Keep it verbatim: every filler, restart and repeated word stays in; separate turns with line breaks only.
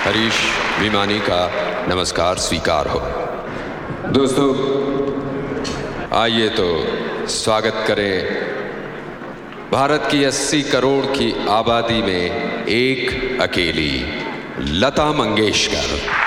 हरीश विमानी का नमस्कार स्वीकार हो। दोस्तों आइए तो स्वागत करें भारत की अस्सी करोड़ की आबादी में एक अकेली लता मंगेशकर।